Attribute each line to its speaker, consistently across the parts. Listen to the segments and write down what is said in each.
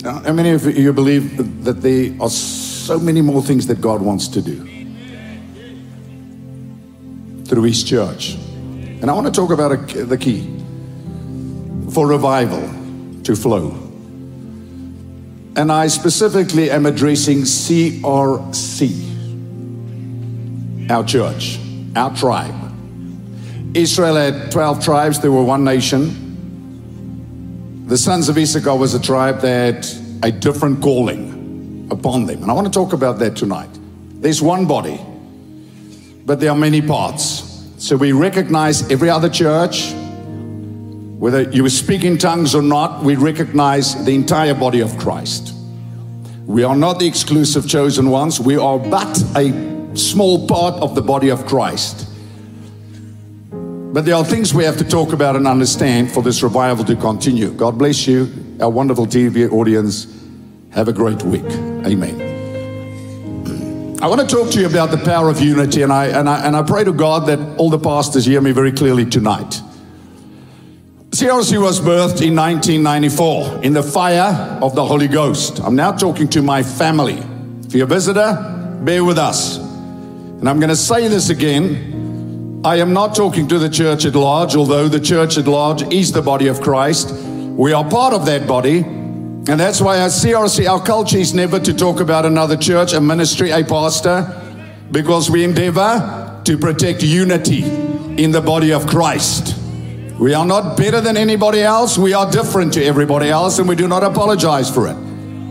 Speaker 1: How many of you believe that there are so many more things that God wants to do through His church? And I want to talk about the key for revival to flow. And I specifically am addressing CRC, our church, our tribe. Israel had 12 tribes, they were one nation. The sons of Issachar was a tribe that had a different calling upon them. And I want to talk about that tonight. There's one body, but there are many parts. So we recognize every other church, whether you speak in tongues or not, we recognize the entire body of Christ. We are not the exclusive chosen ones. We are but a small part of the body of Christ. But there are things we have to talk about and understand for this revival to continue. God bless you, our wonderful TV audience. Have a great week. Amen. I want to talk to you about the power of unity, and I pray to God that all the pastors hear me very clearly tonight. CRC was birthed in 1994 in the fire of the Holy Ghost. I'm now talking to my family. If you're a visitor, bear with us. And I'm going to say this again. I am not talking to the church at large, although the church at large is the body of Christ. We are part of that body. And that's why at CRC, our culture is never to talk about another church, a ministry, a pastor, because we endeavor to protect unity in the body of Christ. We are not better than anybody else. We are different to everybody else, and we do not apologize for it.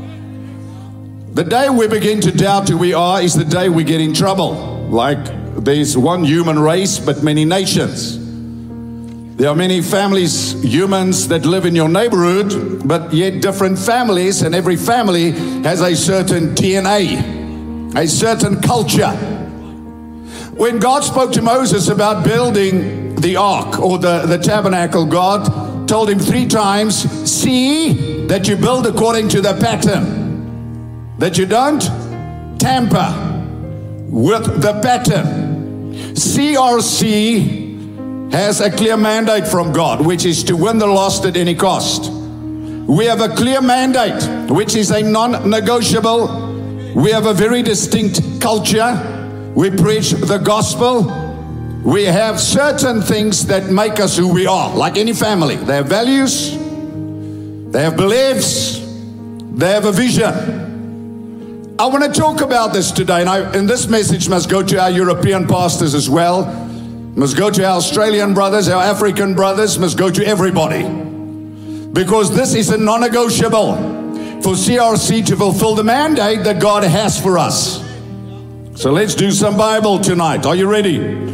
Speaker 1: The day we begin to doubt who we are is the day we get in trouble. Like there's one human race, but many nations. There are many families, humans that live in your neighborhood, but yet different families, and every family has a certain DNA, a certain culture. When God spoke to Moses about building the ark or the tabernacle, God told him 3 times, see that you build according to the pattern, that you don't tamper with the pattern. CRC has a clear mandate from God, which is to win the lost at any cost. We have a clear mandate, which is a non-negotiable. We have a very distinct culture. We preach the gospel. We have certain things that make us who we are, like any family. They have values, they have beliefs, they have a vision. I want to talk about this today, and this message must go to our European pastors as well, must go to our Australian brothers, our African brothers, must go to everybody. Because this is a non-negotiable for CRC to fulfill the mandate that God has for us. So let's do some Bible tonight. Are you ready?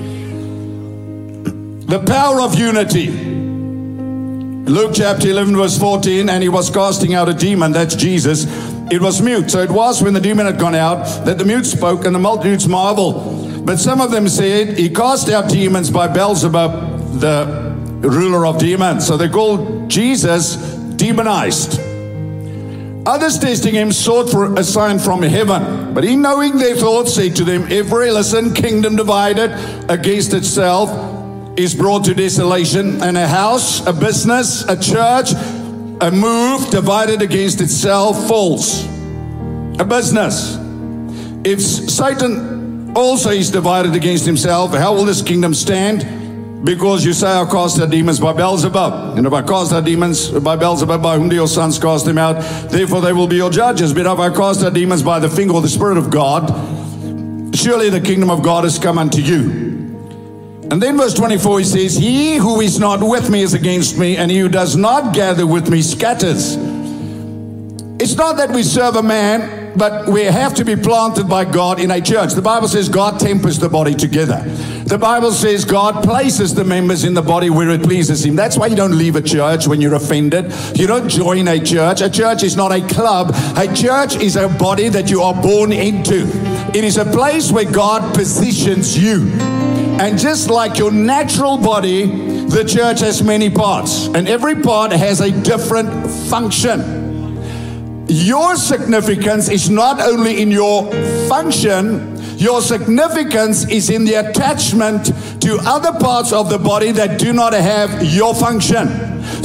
Speaker 1: The power of unity. Luke chapter 11 verse 14, and he was casting out a demon, that's Jesus. It was mute. So it was when the demon had gone out that the mute spoke, and the multitudes marveled. But some of them said, he cast out demons by Beelzebub, the ruler of demons. So they called Jesus demonized. Others testing him sought for a sign from heaven. But he, knowing their thoughts, said to them, every kingdom divided against itself is brought to desolation, and a house, a business, a church, a move divided against itself falls. A business. If Satan also is divided against himself, how will this kingdom stand? Because you say, I cast out demons by Beelzebub. And if I cast out demons by Beelzebub, by whom do your sons cast them out? Therefore they will be your judges. But if I cast out demons by the finger or the Spirit of God, surely the kingdom of God has come unto you. And then verse 24, he says, he who is not with me is against me, and he who does not gather with me scatters. It's not that we serve a man, but we have to be planted by God in a church. The Bible says God tempers the body together. The Bible says God places the members in the body where it pleases him. That's why you don't leave a church when you're offended. You don't join a church. A church is not a club. A church is a body that you are born into. It is a place where God positions you. And just like your natural body, the church has many parts. And every part has a different function. Your significance is not only in your function, your significance is in the attachment to other parts of the body that do not have your function.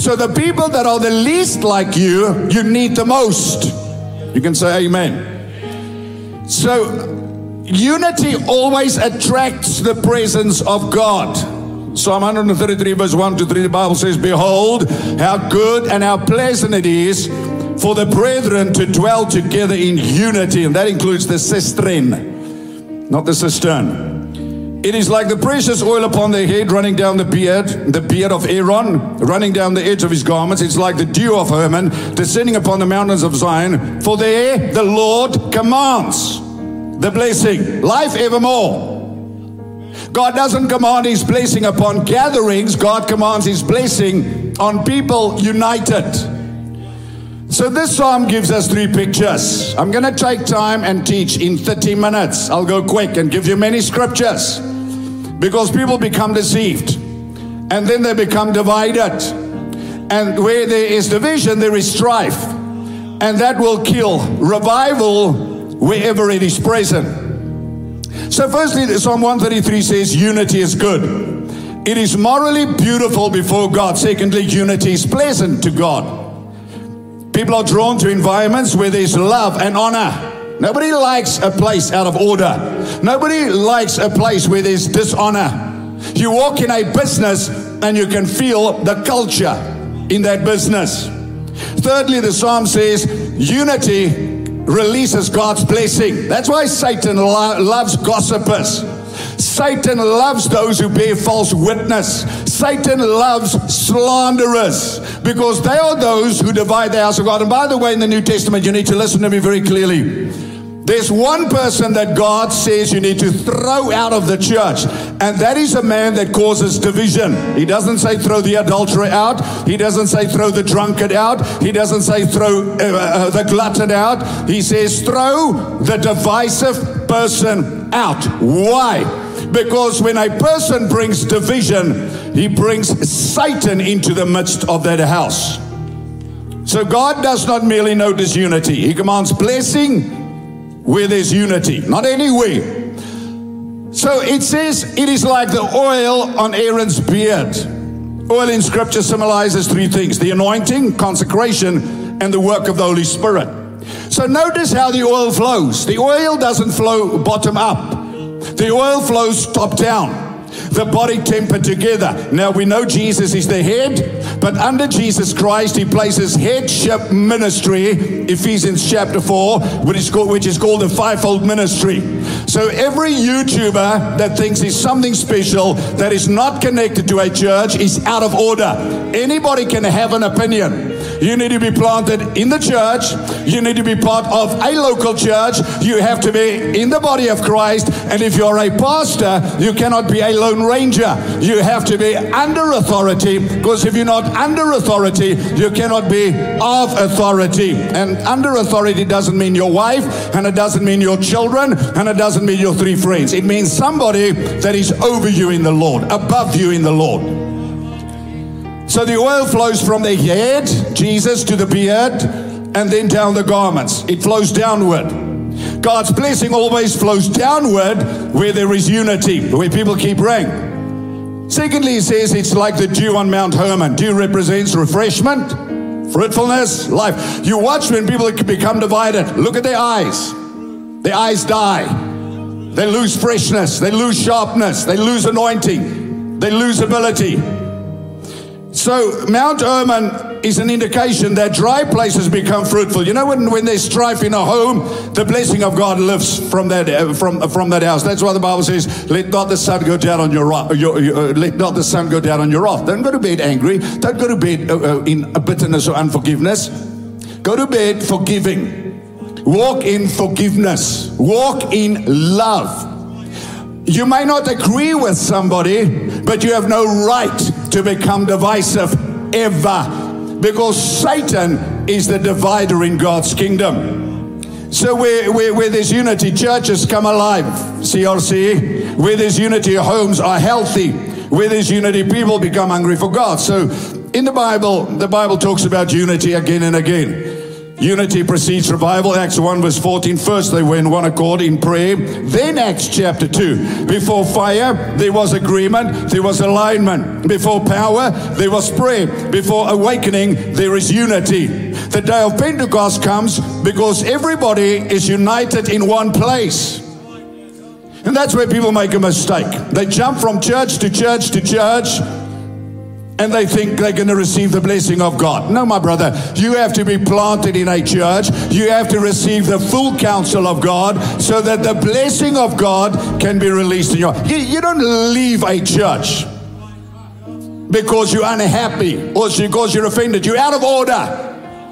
Speaker 1: So the people that are the least like you, you need the most. You can say amen. So unity always attracts the presence of God. Psalm 133 verse 1 to 3, the Bible says, behold, how good and how pleasant it is for the brethren to dwell together in unity. And that includes the cistern, not the cistern. It is like the precious oil upon their head running down the beard of Aaron, running down the edge of his garments. It's like the dew of Hermon descending upon the mountains of Zion. For there the Lord commands the blessing, life evermore. God doesn't command his blessing upon gatherings. God commands his blessing on people united. So this psalm gives us three pictures. I'm going to take time and teach in 30 minutes. I'll go quick and give you many scriptures, because people become deceived and then they become divided. And where there is division, there is strife. And that will kill revival wherever it is present. So firstly, Psalm 133 says unity is good. It is morally beautiful before God. Secondly, unity is pleasant to God. People are drawn to environments where there's love and honor. Nobody likes a place out of order. Nobody likes a place where there's dishonor. You walk in a business and you can feel the culture in that business. Thirdly, the psalm says unity releases God's blessing. That's why Satan loves gossipers. Satan loves those who bear false witness. Satan loves slanderers, because they are those who divide the house of God. And by the way, in the New Testament, you need to listen to me very clearly. There's one person that God says you need to throw out of the church, and that is a man that causes division. He doesn't say throw the adulterer out. He doesn't say throw the drunkard out. He doesn't say throw the glutton out. He says throw the divisive person out. Why? Because when a person brings division, he brings Satan into the midst of that house. So God does not merely notice unity. He commands blessing where there's unity, not anywhere. So it says it is like the oil on Aaron's beard. Oil in scripture symbolizes three things: the anointing, consecration, and the work of the Holy Spirit. So notice how the oil flows. The oil doesn't flow bottom up. The oil flows top down. The body tempered together. Now we know Jesus is the head, but under Jesus Christ he places headship ministry, Ephesians chapter 4, which is called the fivefold ministry. So every YouTuber that thinks he's something special, that is not connected to a church, is out of order. Anybody can have an opinion. You need to be planted in the church. You need to be part of a local church. You have to be in the body of Christ. And if you're a pastor, you cannot be a lone ranger. You have to be under authority, because if you're not under authority, you cannot be of authority. And under authority doesn't mean your wife, and it doesn't mean your children, and it doesn't mean your three friends. It means somebody that is over you in the Lord, above you in the Lord. So the oil flows from the head, Jesus, to the beard, and then down the garments. It flows downward. God's blessing always flows downward where there is unity, where people keep rank. Secondly, he says it's like the dew on Mount Hermon. Dew represents refreshment, fruitfulness, life. You watch when people become divided. Look at their eyes. Their eyes die. They lose freshness. They lose sharpness. They lose anointing. They lose ability. So Mount Hermon is an indication that dry places become fruitful. You know, when there's strife in a home, the blessing of God lives from that house. That's why the Bible says, "Let not the sun go down on your wrath. Let not the sun go down on your wrath." Don't go to bed angry. Don't go to bed in bitterness or unforgiveness. Go to bed forgiving. Walk in forgiveness. Walk in love. You may not agree with somebody, but you have no right to become divisive ever, because Satan is the divider in God's kingdom. So where there's unity, churches come alive, CRC. Where there's unity, homes are healthy. Where there's unity, people become hungry for God. So in the Bible talks about unity again and again. Unity precedes revival. Acts 1 verse 14. First they were in one accord in prayer. Then Acts chapter 2. Before fire, there was agreement. There was alignment. Before power, there was prayer. Before awakening, there is unity. The day of Pentecost comes because everybody is united in one place. And that's where people make a mistake. They jump from church to church to church, and they think they're going to receive the blessing of God. No, my brother, you have to be planted in a church. You have to receive the full counsel of God so that the blessing of God can be released in your life. You don't leave a church because you're unhappy or because you're offended. You're out of order.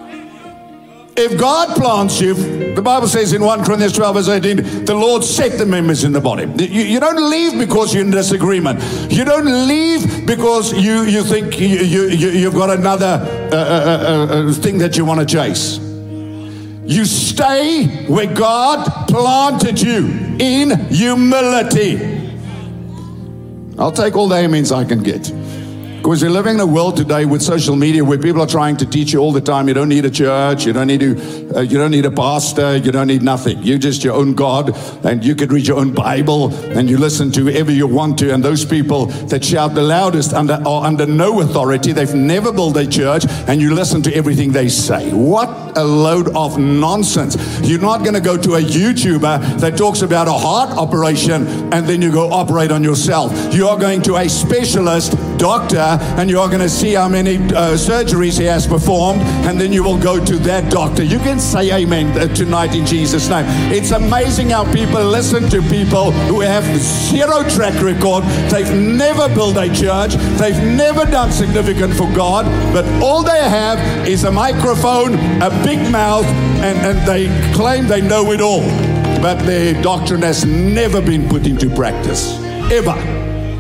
Speaker 1: If God plants you, the Bible says in 1 Corinthians 12 verse 18, the Lord set the members in the body. You don't leave because you're in disagreement. You don't leave because you think you've got another thing that you want to chase. You stay where God planted you in humility. I'll take all the amens I can get. Because we're living in a world today with social media where people are trying to teach you all the time. You don't need a church. You don't need a pastor. You don't need nothing. You're just your own God, and you can read your own Bible, and you listen to whoever you want to. And those people that shout the loudest are under no authority. They've never built a church, and you listen to everything they say. What a load of nonsense. You're not going to go to a YouTuber that talks about a heart operation and then you go operate on yourself. You are going to a specialist doctor, and you are going to see how many surgeries he has performed, and then you will go to that doctor. You can say amen tonight in Jesus' name. It's amazing how people listen to people who have zero track record. They've never built a church. They've never done significant for God, but all they have is a microphone, a big mouth, and they claim they know it all. But their doctrine has never been put into practice, ever.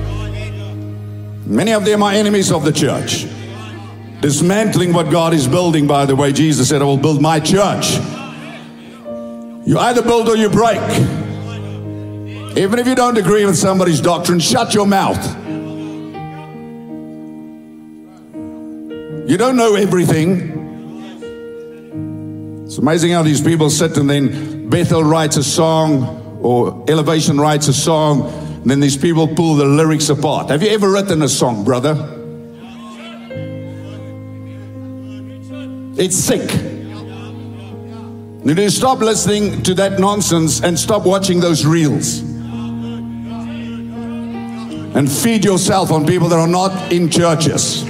Speaker 1: Many of them are enemies of the church. Dismantling what God is building, by the way. Jesus said, I will build my church. You either build or you break. Even if you don't agree with somebody's doctrine, shut your mouth. You don't know everything. It's amazing how these people sit, and then Bethel writes a song, or Elevation writes a song, and then these people pull the lyrics apart. Have you ever written a song, brother? It's sick. You need to stop listening to that nonsense and stop watching those reels. And feed yourself on people that are not in churches.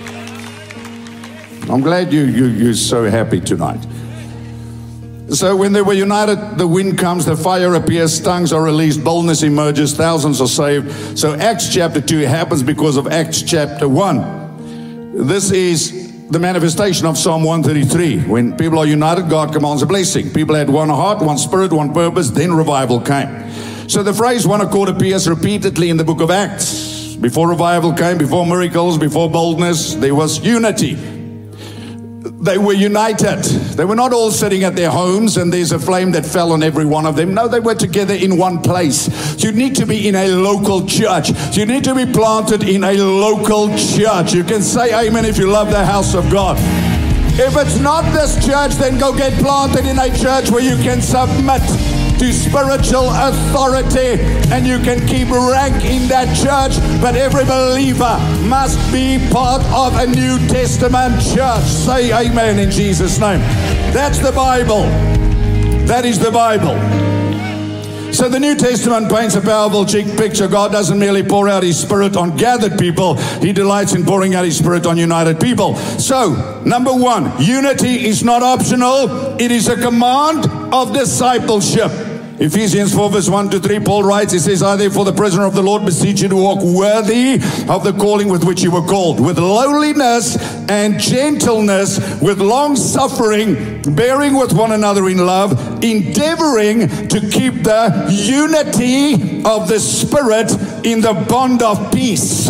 Speaker 1: I'm glad you're so happy tonight. So when they were united, the wind comes, the fire appears, tongues are released, boldness emerges, thousands are saved. So Acts chapter 2 happens because of Acts chapter 1. This is the manifestation of Psalm 133. When people are united, God commands a blessing. People had one heart, one spirit, one purpose, then revival came. So the phrase one accord appears repeatedly in the book of Acts. Before revival came, before miracles, before boldness, there was unity. They were united. They were not all sitting at their homes and there's a flame that fell on every one of them. No, they were together in one place. You need to be in a local church. You need to be planted in a local church. You can say amen if you love the house of God. If it's not this church, then go get planted in a church where you can submit to spiritual authority and you can keep rank in that church. But every believer must be part of a New Testament church. Say amen in Jesus' name. That's the Bible. That is the Bible. So the New Testament paints a powerful picture. God doesn't merely pour out His Spirit on gathered people. He delights in pouring out His Spirit on united people. So, number one, unity is not optional. It is a command of discipleship. Ephesians 4 verse 1 to 3, Paul writes, he says, I therefore the prisoner of the Lord beseech you to walk worthy of the calling with which you were called, with lowliness and gentleness, with long suffering, bearing with one another in love, endeavoring to keep the unity of the Spirit in the bond of peace.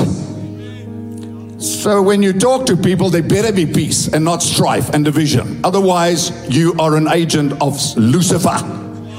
Speaker 1: So when you talk to people, there better be peace and not strife and division. Otherwise, you are an agent of Lucifer.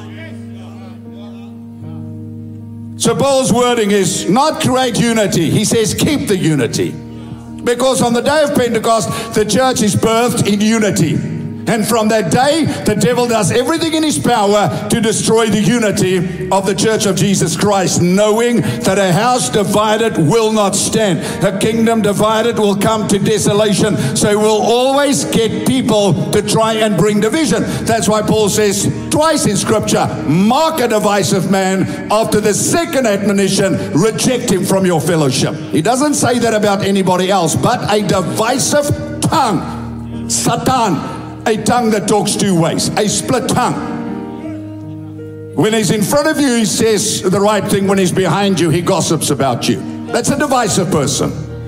Speaker 1: So Paul's wording is not create unity. He says keep the unity. Because on the day of Pentecost, the church is birthed in unity. And from that day, the devil does everything in his power to destroy the unity of the Church of Jesus Christ, knowing that a house divided will not stand. A kingdom divided will come to desolation. So he will always get people to try and bring division. That's why Paul says twice in Scripture, mark a divisive man. After the second admonition, reject him from your fellowship. He doesn't say that about anybody else, but a divisive tongue, Satan, a tongue that talks two ways, a split tongue. When he's in front of you, he says the right thing. When he's behind you, he gossips about you. That's a divisive person.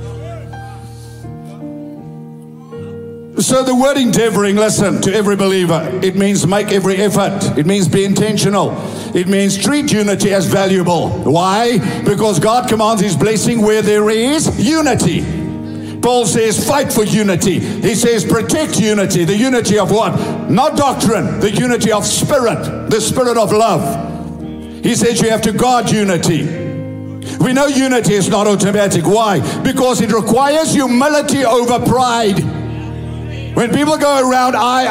Speaker 1: So the word endeavoring, listen, to every believer, it means make every effort. It means be intentional. It means treat unity as valuable. Why? Because God commands his blessing where there is unity. Paul says, fight for unity. He says, protect unity. The unity of what? Not doctrine. The unity of spirit. The spirit of love. He says you have to guard unity. We know unity is not automatic. Why? Because it requires humility over pride. When people go around,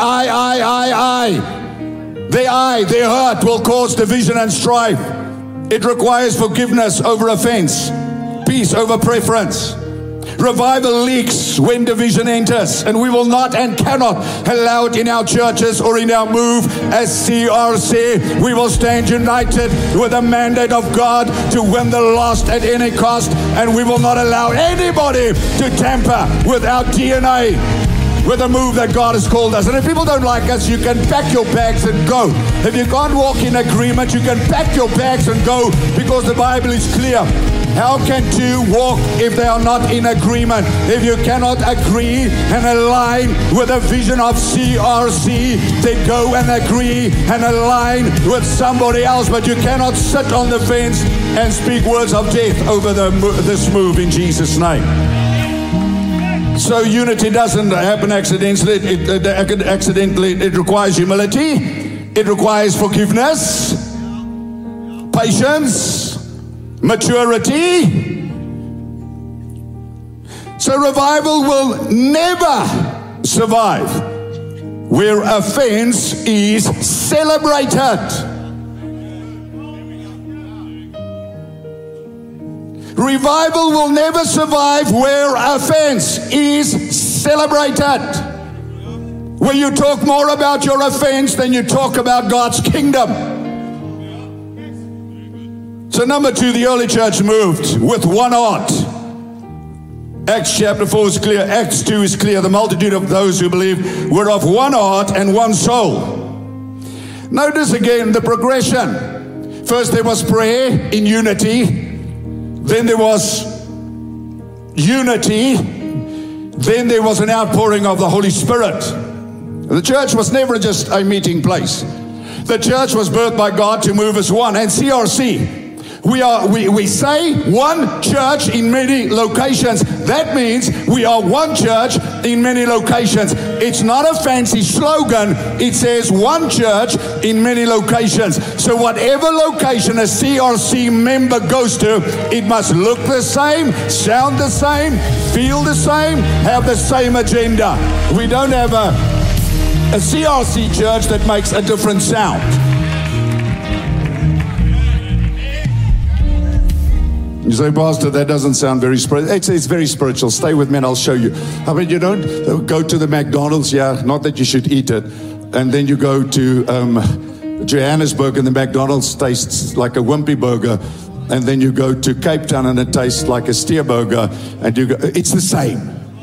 Speaker 1: their hurt will cause division and strife. It requires forgiveness over offense. Peace over preference. Revival leaks when division enters, and we will not and cannot allow it in our churches or in our move as CRC. We will stand united with the mandate of God to win the lost at any cost, and we will not allow anybody to tamper with our DNA, with the move that God has called us. And if people don't like us, you can pack your bags and go. If you can't walk in agreement, you can pack your bags and go, because the Bible is clear. How can two walk if they are not in agreement? If you cannot agree and align with the vision of CRC, then go and agree and align with somebody else. But you cannot sit on the fence and speak words of death over this move in Jesus' name. So unity doesn't happen accidentally. It requires humility. It requires forgiveness, patience, maturity. So revival will never survive where offense is celebrated. Revival will never survive where offense is celebrated. Where you talk more about your offense than you talk about God's kingdom. So number two, the early church moved with one heart. Acts chapter 4 is clear. Acts 2 is clear. The multitude of those who believed were of one heart and one soul. Notice again the progression. First there was prayer in unity. Then there was unity. Then there was an outpouring of the Holy Spirit. The church was never just a meeting place. The church was birthed by God to move as one. And CRC, we say one church in many locations. That means we are one church in many locations. It's not a fancy slogan. It says one church in many locations. So whatever location a CRC member goes to, it must look the same, sound the same, feel the same, have the same agenda. We don't have a CRC church that makes a different sound. You say, Pastor, that doesn't sound very spiritual. It's very spiritual. Stay with me and I'll show you. I mean, you don't go to the McDonald's, not that you should eat it, and then you go to Johannesburg and the McDonald's tastes like a wimpy burger, and then you go to Cape Town and it tastes like a steer burger, and you go, it's the same.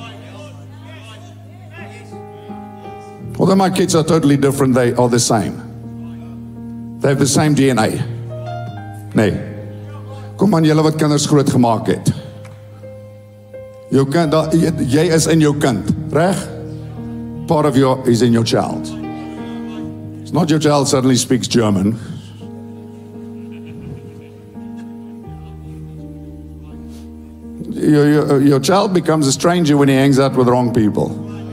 Speaker 1: Although my kids are totally different, they are the same. They have the same DNA. Nee. Kom aan julle wat kinders groot gemaak het. Jou kind, jy is in jou kind, reg? Part of you is in your child. It's not your child suddenly speaks German. Your child becomes a stranger when he hangs out with wrong people.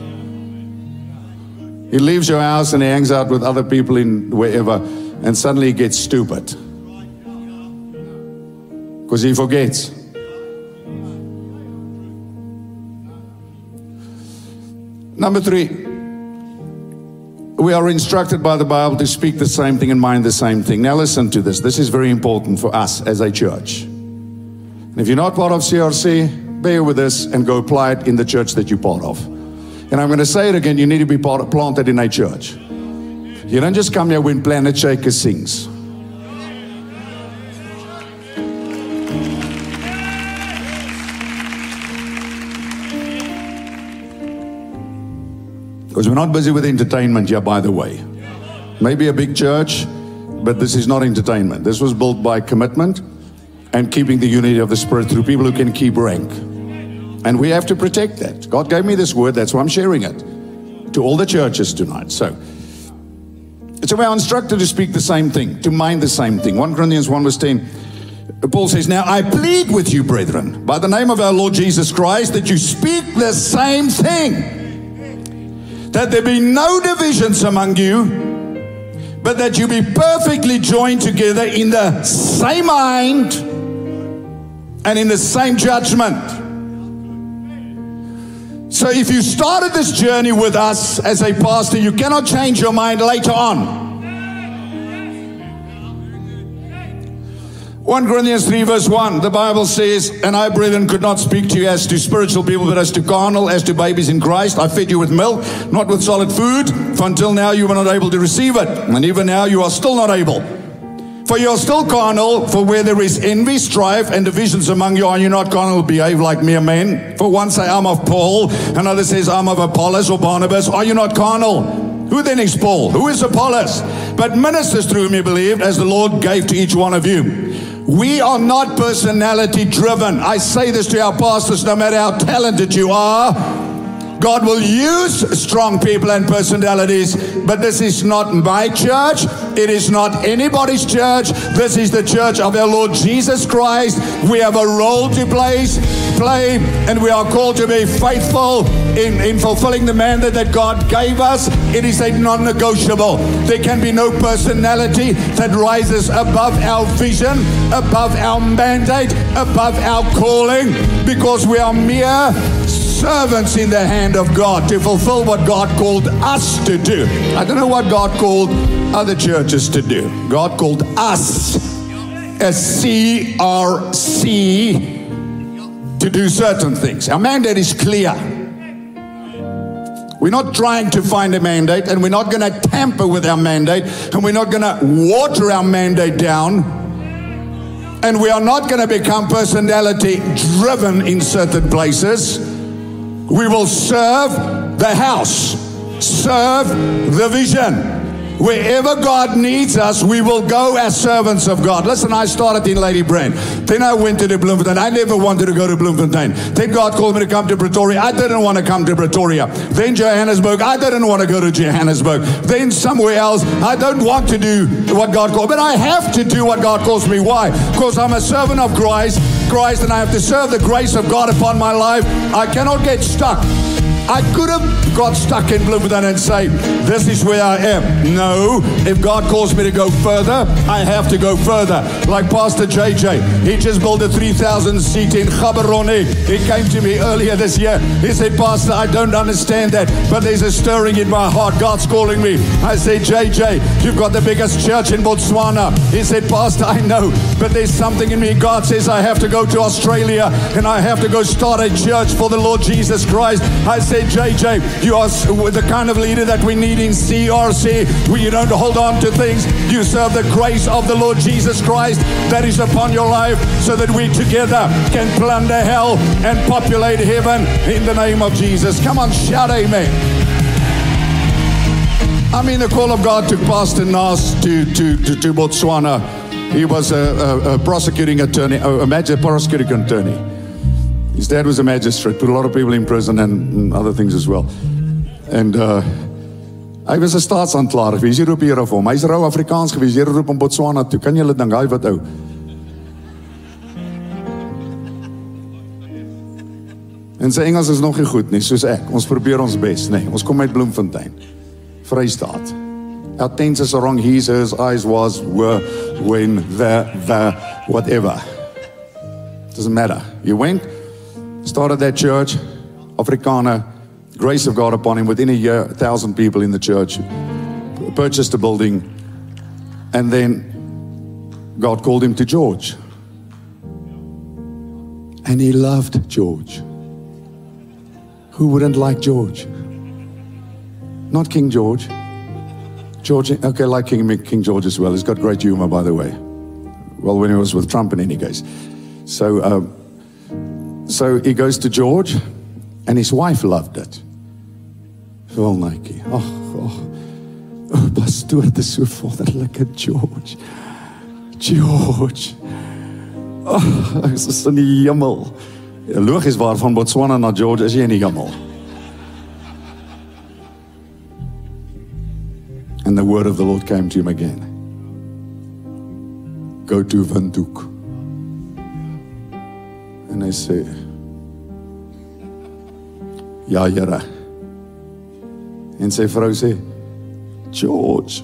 Speaker 1: He leaves your house and he hangs out with other people in wherever, and suddenly he gets stupid. Because he forgets. Number 3. we are instructed by the Bible to speak the same thing and mind the same thing. Now listen to this. This is very important for us as a church. And if you're not part of CRC, bear with this and go apply it in the church that you're part of. And I'm going to say it again, you need to be planted in a church. You don't just come here when Planet Shaker sings. Because we're not busy with entertainment here, by the way. Maybe a big church, but this is not entertainment. This was built by commitment and keeping the unity of the Spirit through people who can keep rank. And we have to protect that. God gave me this word, that's why I'm sharing it to all the churches tonight. So we are instructed to speak the same thing, to mind the same thing. 1 Corinthians 1 verse 10, Paul says, now I plead with you, brethren, by the name of our Lord Jesus Christ, that you speak the same thing, that there be no divisions among you, but that you be perfectly joined together in the same mind and in the same judgment. So if you started this journey with us as a pastor, you cannot change your mind later on. 1 Corinthians 3 verse 1, the Bible says, and I, brethren, could not speak to you as to spiritual people, but as to carnal, as to babies in Christ. I fed you with milk, not with solid food, for until now you were not able to receive it. And even now you are still not able. For you are still carnal, for where there is envy, strife, and divisions among you, are you not carnal? Behave like mere men. For one say, I'm of Paul, another says, I'm of Apollos or Barnabas. Are you not carnal? Who then is Paul? Who is Apollos? But ministers through whom you believed, as the Lord gave to each one of you. We are not personality driven. I say this to our pastors, no matter how talented you are, God will use strong people and personalities, but this is not my church. It is not anybody's church. This is the church of our Lord Jesus Christ. We have a role to play, and we are called to be faithful in fulfilling the mandate that God gave us. It is a non-negotiable. There can be no personality that rises above our vision, above our mandate, above our calling, because we are mere servants in the hand of God to fulfill what God called us to do. I don't know what God called other churches to do. God called us as CRC to do certain things. Our mandate is clear. We're not trying to find a mandate, and we're not going to tamper with our mandate, and we're not going to water our mandate down, and we are not going to become personality driven in certain places. We will serve the house, serve the vision. Wherever God needs us, we will go as servants of God. Listen, I started in Lady Brand. Then I went to the Bloemfontein. I never wanted to go to Bloemfontein. Then God called me to come to Pretoria. I didn't want to come to Pretoria. Then Johannesburg. I didn't want to go to Johannesburg. Then somewhere else. I don't want to do what God called. But I have to do what God calls me. Why? Because I'm a servant of Christ, and I have to serve the grace of God upon my life. I cannot get stuck. I could have got stuck in Bloemfontein and say, this is where I am. No, if God calls me to go further, I have to go further. Like Pastor JJ, he just built a 3,000 seat in Gaborone. He came to me earlier this year. He said, Pastor, I don't understand that, but there's a stirring in my heart. God's calling me. I said, JJ, you've got the biggest church in Botswana. He said, Pastor, I know, but there's something in me. God says I have to go to Australia, and I have to go start a church for the Lord Jesus Christ. I said, JJ, you are the kind of leader that we need in CRC, where you don't hold on to things. You serve the grace of the Lord Jesus Christ that is upon your life, so that we together can plunder hell and populate heaven in the name of Jesus. Come on, shout amen. I mean, the call of God took Pastor Nas to Botswana. He was a prosecuting attorney, prosecuting attorney. His dad was a magistrate, put a lot of people in prison and other things as well. And hy was 'n staatsaanklaer gewees. Hier roep die Here vir hom. Hy's rou Afrikaans gewees. Here roep hom Botswana toe. Kan julle dink, hy wat ou? En sy Engels is nog nie goed nie, soos ek. Ons probeer ons bes, nee. Ons kom uit Bloemfontein, Vrystaat. Our tenses are wrong. His, hers, eyes, was, were, when, the, whatever. Doesn't matter. You went, started that church, Afrikaner, grace of God upon him. Within a year, 1,000 people in the church. purchased a building, and then God called him to George. And he loved George. Who wouldn't like George? Not King George. George, okay, like King George as well. He's got great humor, by the way. Well, when he was with Trump in any case. So he goes to George, and his wife loved it. Wel, Nike. Pastoor, dit is so wonderlike George. George. Hy is in die hemel. Logies waarvan Botswana na George is jy in die hemel. And the word of the Lord came to him again. Go to Windhoek. And hy sê, ja, Here. En sy vrou sê, George.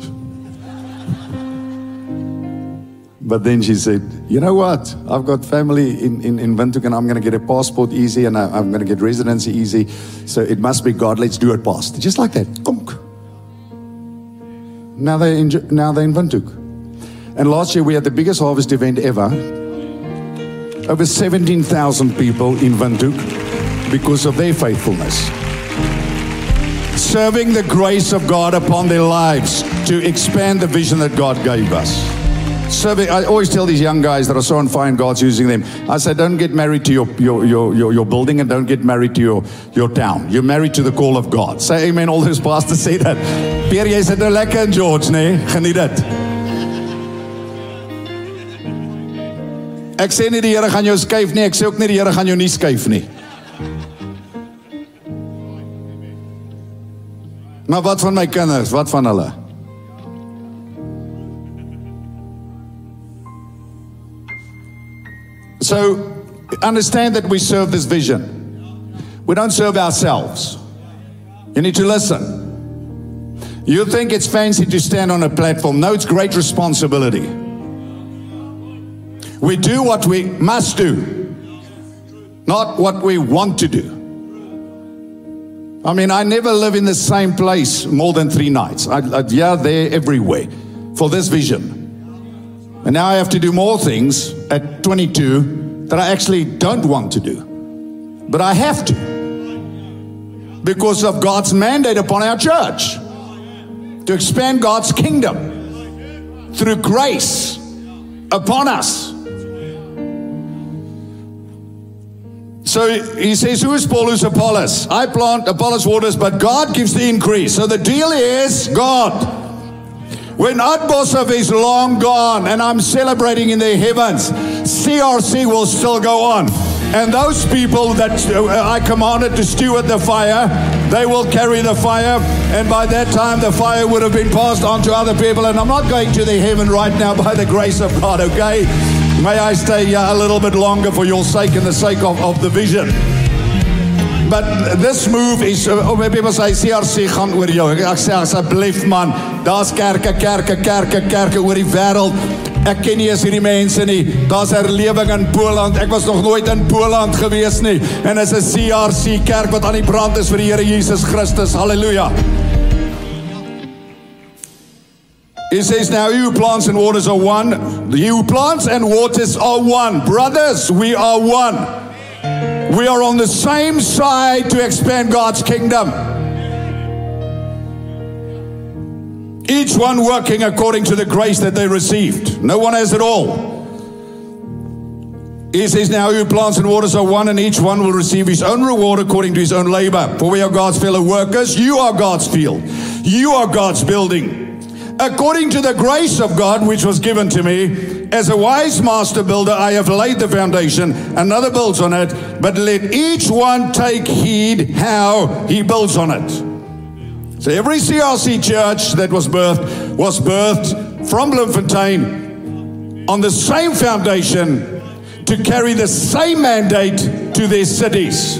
Speaker 1: But then she said, you know what? I've got family in Windhoek, and I'm going to get a passport easy, and I'm going to get residency easy. So it must be God. Let's do it, Pastor. Just like that. Konk. Now they're in Windhoek. And last year we had the biggest harvest event ever. Over 17,000 people in Windhoek because of their faithfulness. Serving the grace of God upon their lives to expand the vision that God gave us. Serving, I always tell these young guys that are so on fire and God's using them, I say, don't get married to your building, and don't get married to your town. You're married to the call of God. Say amen. All those pastors say that. Pierre, jy sit nou lekker in George, nee? Geniet dit. Ek sê nie die Here gaan jou skuif nie, ek sê ook nie die Here gaan jou nie skuif nie. Maar wat van my kinders? Wat van hulle? So, understand that we serve this vision. We don't serve ourselves. You need to listen. You think it's fancy to stand on a platform. No, it's great responsibility. We do what we must do, not what we want to do. I mean, I never live in the same place more than 3 nights. Yeah, there, everywhere, for this vision. And now I have to do more things at 22 that I actually don't want to do. But I have to. Because of God's mandate upon our church. To expand God's kingdom. Through grace. Upon us. So he says, who is Paul, who's Apollos? I plant, Apollos waters, but God gives the increase. So the deal is God. When Atbosov is long gone and I'm celebrating in the heavens, CRC will still go on. And those people that I commanded to steward the fire, they will carry the fire. And by that time, the fire would have been passed on to other people. And I'm not going to the heaven right now by the grace of God, okay? May I stay a little bit longer for your sake and the sake of the vision. But this move is, people say, CRC gaan oor jou. Ek sê, asseblief man, daar's kerke oor die wêreld. Ek ken nie eens hierdie mense nie. Daar's herlewing in Poland. Ek was nog nooit in Poland gewees nie. En is 'n CRC kerk wat aan die brand is vir die Here Jesus Christus. Halleluja. He says, now he who plants and waters are one. He who plants and waters are one. Brothers, we are one. We are on the same side to expand God's kingdom. Each one working according to the grace that they received. No one has it all. He says, now who plants and waters are one, and each one will receive his own reward according to his own labor. For we are God's fellow workers. You are God's field. You are God's building. According to the grace of God which was given to me, as a wise master builder, I have laid the foundation, another builds on it, but let each one take heed how he builds on it. So every CRC church that was birthed from Bloemfontein on the same foundation to carry the same mandate to their cities.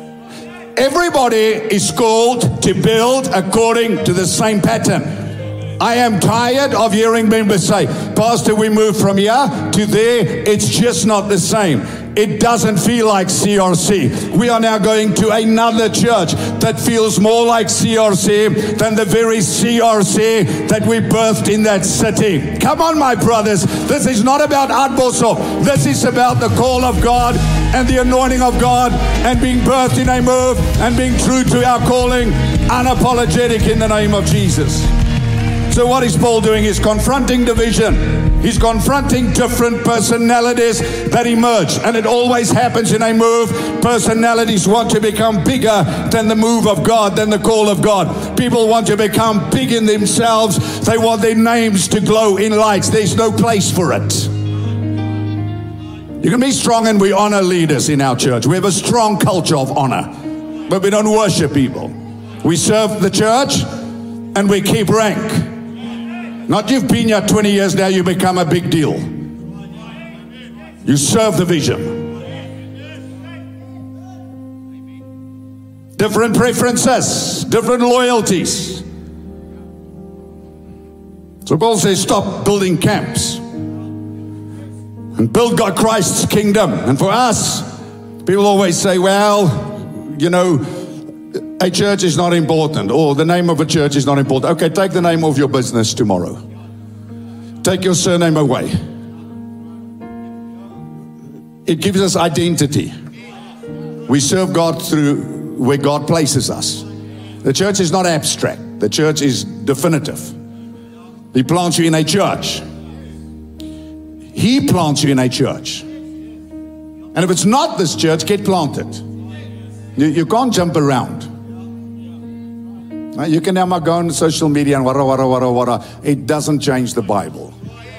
Speaker 1: Everybody is called to build according to the same pattern. I am tired of hearing members say, Pastor, we moved from here to there. It's just not the same. It doesn't feel like CRC. We are now going to another church that feels more like CRC than the very CRC that we birthed in that city. Come on, my brothers. This is not about Adbosov. This is about the call of God and the anointing of God and being birthed in a move and being true to our calling, unapologetic in the name of Jesus. So what is Paul doing? He's confronting division. He's confronting different personalities that emerge. And it always happens in a move. Personalities want to become bigger than the move of God, than the call of God. People want to become big in themselves. They want their names to glow in lights. There's no place for it. You can be strong, and we honor leaders in our church. We have a strong culture of honor. But we don't worship people. We serve the church and we keep rank. Not you've been here 20 years now, you become a big deal. You serve the vision. Different preferences, different loyalties. So Paul says, stop building camps and build God Christ's kingdom. And for us, people always say, well, you know, a church is not important, or the name of a church is not important. Okay, take the name of your business tomorrow. Take your surname away. It gives us identity. We serve God through where God places us. The church is not abstract. The church is definitive. He plants you in a church. He plants you in a church. And if it's not this church, get planted. You can't jump around. You can now go on social media and wara. It doesn't change the Bible.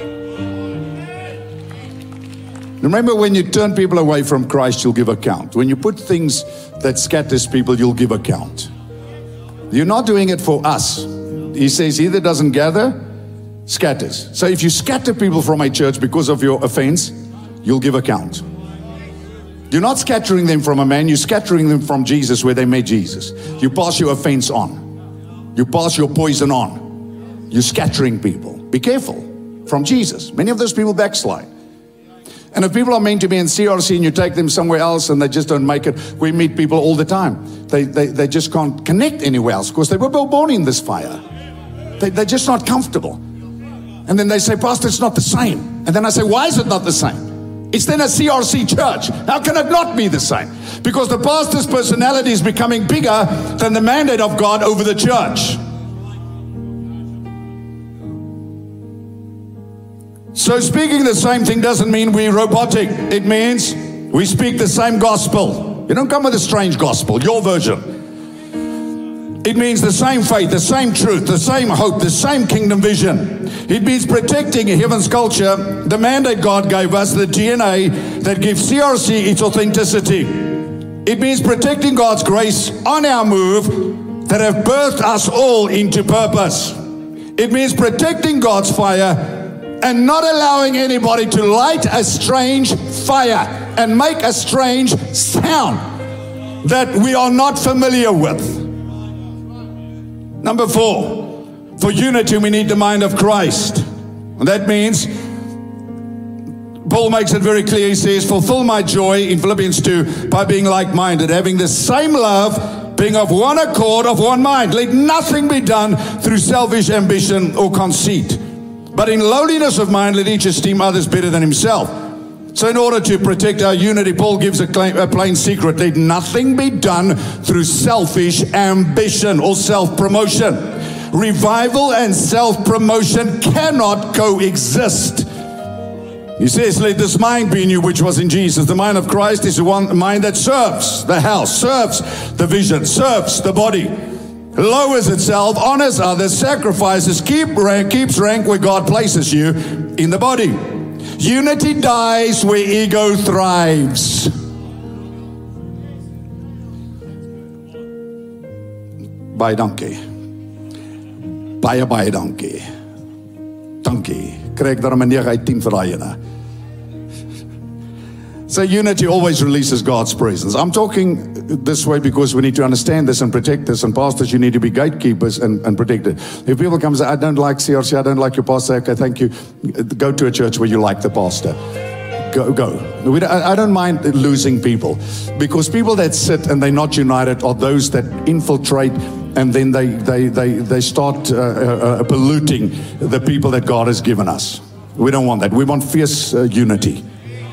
Speaker 1: Remember, when you turn people away from Christ, you'll give account. When you put things that scatters people, you'll give account. You're not doing it for us. He says, he that doesn't gather, scatters. So if you scatter people from a church because of your offense, you'll give account. You're not scattering them from a man, you're scattering them from Jesus where they met Jesus. You pass your offense on. You pass your poison on. You're scattering people. Be careful. From Jesus. Many of those people backslide. And if people are meant to be in CRC and you take them somewhere else and they just don't make it, we meet people all the time. They just can't connect anywhere else because they were born in this fire. They're just not comfortable. And then they say, Pastor, it's not the same. And then I say, why is it not the same? It's then a CRC church. How can it not be the same? Because the pastor's personality is becoming bigger than the mandate of God over the church. So speaking the same thing doesn't mean we're robotic. It means we speak the same gospel. You don't come with a strange gospel, your version. It means the same faith, the same truth, the same hope, the same kingdom vision. It means protecting heaven's culture, the mandate God gave us, the DNA that gives CRC its authenticity. It means protecting God's grace on our move that have birthed us all into purpose. It means protecting God's fire and not allowing anybody to light a strange fire and make a strange sound that we are not familiar with. Number 4, for unity we need the mind of Christ. And that means, Paul makes it very clear, he says, fulfill my joy in Philippians 2 by being like-minded, having the same love, being of one accord, of one mind. Let nothing be done through selfish ambition or conceit, but in lowliness of mind let each esteem others better than himself. So in order to protect our unity, Paul gives a plain secret. Let nothing be done through selfish ambition or self-promotion. Revival and self-promotion cannot coexist. He says, let this mind be in you which was in Jesus. The mind of Christ is the one mind that serves the house, serves the vision, serves the body, lowers itself, honors others, sacrifices, keeps rank where God places you in the body. Unity dies where ego thrives. Baie dankie. Baie dankie. Dankie. Kry ek daar 'n 9 uit 10 vir daai ene. So unity always releases God's presence. I'm talking this way because we need to understand this and protect this. And pastors, you need to be gatekeepers and protect it. If people come and say, I don't like CRC, I don't like your pastor, okay, thank you. Go to a church where you like the pastor. Go. I don't mind losing people, because people that sit and they're not united are those that infiltrate, and then they start polluting the people that God has given us. We don't want that. We want fierce unity.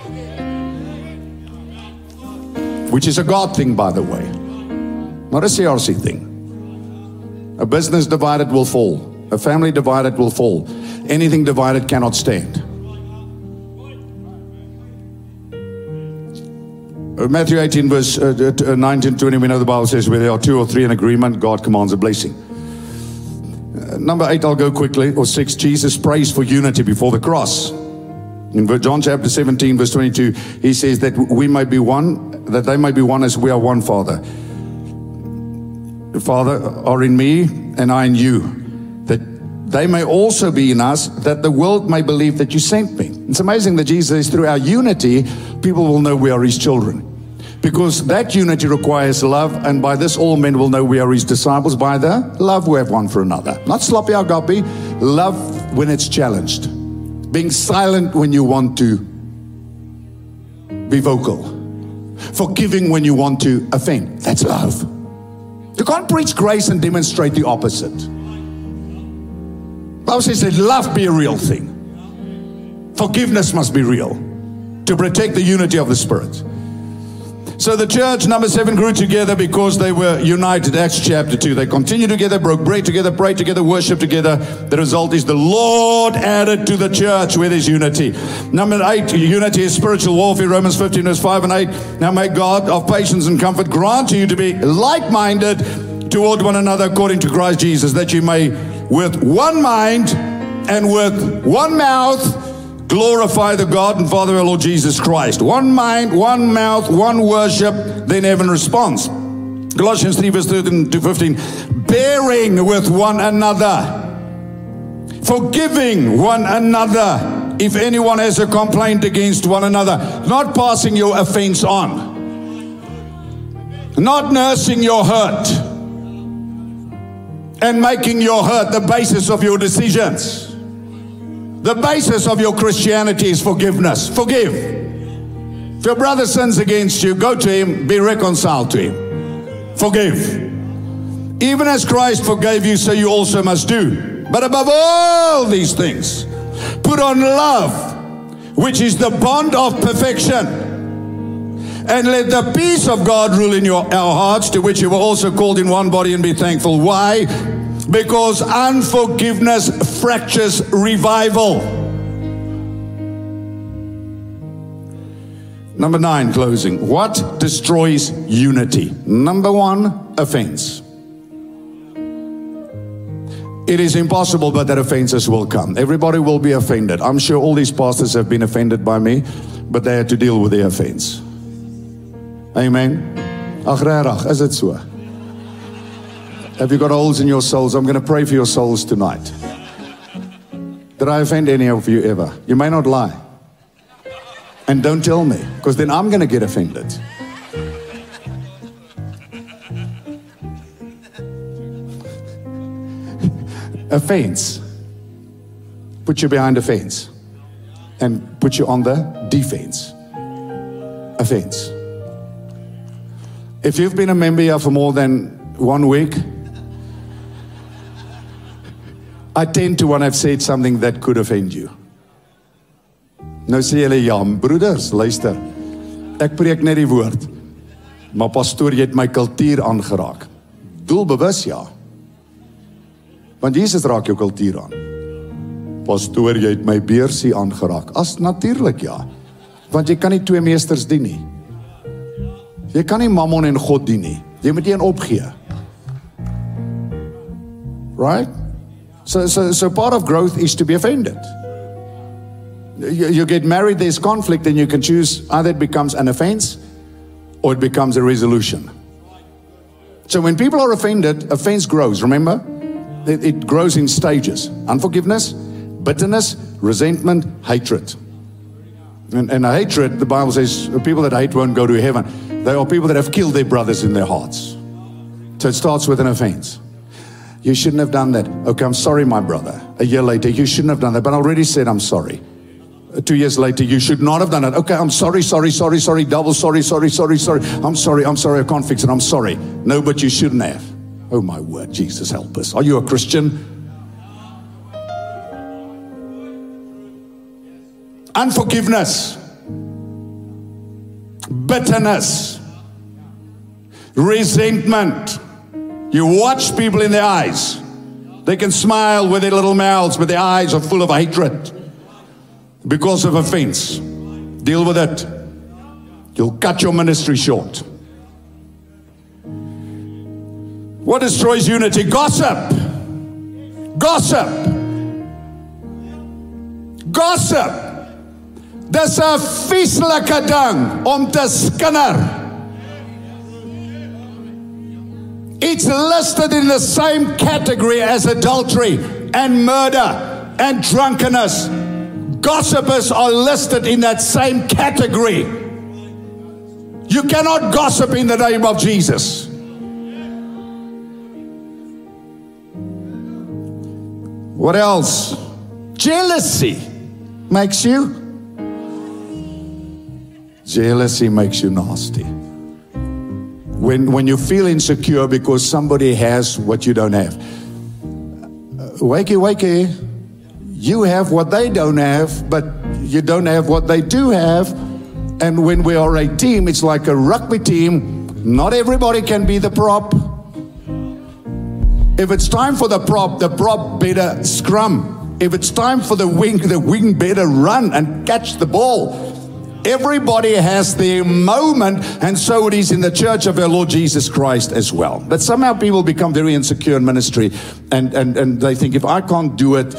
Speaker 1: Which is a God thing, by the way, not a CRC thing. A business divided will fall. A family divided will fall. Anything divided cannot stand. Matthew 18 verse 19, 20, we know the Bible says where there are 2 or 3 in agreement, God commands a blessing. Number 8, I'll go quickly, or 6, Jesus prays for unity before the cross. In John chapter 17 verse 22, he says that we may be one, that they may be one as we are one, Father. The Father are in me and I in you, that they may also be in us, that the world may believe that you sent me. It's amazing that Jesus says through our unity, people will know we are his children. Because that unity requires love, and by this all men will know we are his disciples, by the love we have one for another. Not sloppy agape, love when it's challenged. Being silent when you want to be vocal. Forgiving when you want to offend. That's love. You can't preach grace and demonstrate the opposite. The Bible says that love be a real thing. Forgiveness must be real to protect the unity of the Spirit. So the church, number 7, grew together because they were united. Acts chapter 2. They continued together, broke bread together, prayed together, worshiped together. The result is the Lord added to the church where there's unity. Number 8, unity is spiritual warfare. Romans 15 verse 5 and 8. Now may God of patience and comfort grant you to be like-minded toward one another according to Christ Jesus, that you may with one mind and with one mouth glorify the God and Father of our Lord Jesus Christ. One mind, one mouth, one worship, then heaven responds. Colossians 3 verse 13 to 15. Bearing with one another, forgiving one another, if anyone has a complaint against one another. Not passing your offense on. Not nursing your hurt. And making your hurt the basis of your decisions. The basis of your Christianity is forgiveness. Forgive. If your brother sins against you, go to him, be reconciled to him. Forgive. Even as Christ forgave you, so you also must do. But above all these things, put on love, which is the bond of perfection. And let the peace of God rule in our hearts, to which you were also called in one body, and be thankful. Why? Because unforgiveness fractures revival. Number 9, closing. What destroys unity? Number 1, offense. It is impossible but that offenses will come. Everybody will be offended. I'm sure all these pastors have been offended by me, but they had to deal with their offense. Amen. Ag regtig, is dit so? Have you got holes in your souls? I'm going to pray for your souls tonight. Did I offend any of you ever? You may not lie. And don't tell me, because then I'm going to get offended. Offense. Put you behind a fence. And put you on the defense. Offense. If you've been a member here for more than 1 week, I tend to want to have said something that could offend you. Nou sê julle, ja, broeders, luister. Ek preek net die woord. Maar pastoor, jy het my kultuur aangeraak. Doelbewus, ja. Want Jesus raak jou kultuur aan. Pastoor, jy het my beursie aangeraak. As natuurlik, ja. Want jy kan nie 2 meesters dien nie. Jy kan nie Mammon en God dien nie. Jy moet een opgee. Right? So part of growth is to be offended. You get married, there's conflict, and you can choose either it becomes an offense or it becomes a resolution. So when people are offended, offense grows. Remember? It grows in stages. Unforgiveness, bitterness, resentment, hatred. And hatred, the Bible says, people that hate won't go to heaven. They are people that have killed their brothers in their hearts. So it starts with an offense. You shouldn't have done that. Okay, I'm sorry, my brother. A year later, you shouldn't have done that, but I already said I'm sorry. 2 years later, you should not have done it. Okay, I'm sorry, double sorry. I'm sorry, I can't fix it, I'm sorry. No, but you shouldn't have. Oh my word, Jesus help us. Are you a Christian? Unforgiveness, bitterness, resentment. You watch people in their eyes. They can smile with their little mouths, but their eyes are full of hatred because of offense. Deal with it. You'll cut your ministry short. What destroys unity? Gossip. Gossip. Gossip. Dis 'n vieslike ding om te skinder. It's listed in the same category as adultery and murder and drunkenness. Gossipers are listed in that same category. You cannot gossip in the name of Jesus. What else? Jealousy makes you nasty. When you feel insecure because somebody has what you don't have. Wakey. You have what they don't have, but you don't have what they do have. And when we are a team, it's like a rugby team. Not everybody can be the prop. If it's time for the prop better scrum. If it's time for the wing better run and catch the ball. Everybody has their moment, and so it is in the church of our Lord Jesus Christ as well. But somehow people become very insecure in ministry, and they think, if I can't do it,